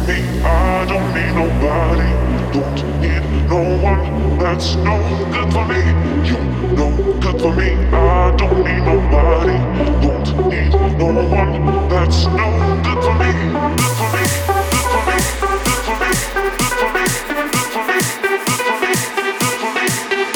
me. I don't need nobody. Don't need no one. That's no good for me. You no good for me. I don't need nobody. Don't need no one. That's no good for me. Good for me. Good for me. Good for me. Good for me. Good for me. Good for me. Good for me.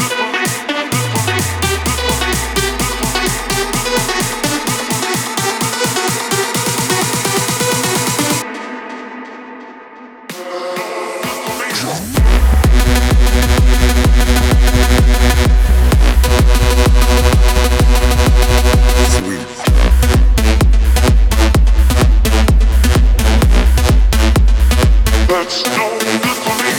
That's no good for me.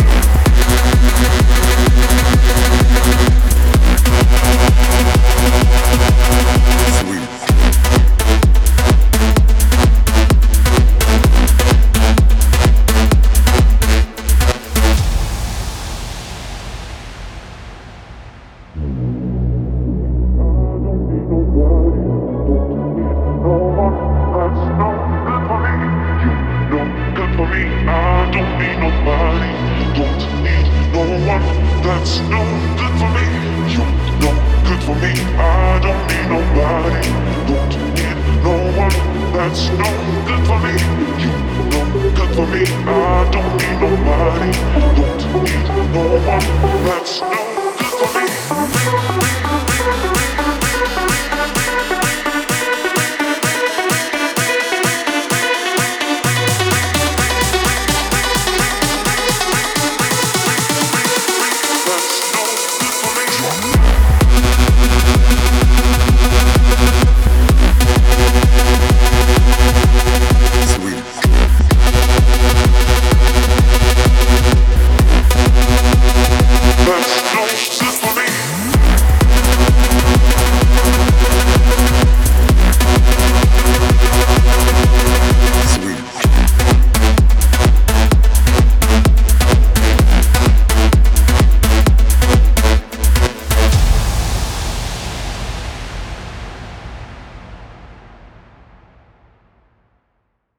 I don't need nobody. Don't need no one. That's no good for me. You no good for me. I don't need nobody. Don't need no one. That's no good for me. You no good for me. I don't need nobody. Don't need no one. That's no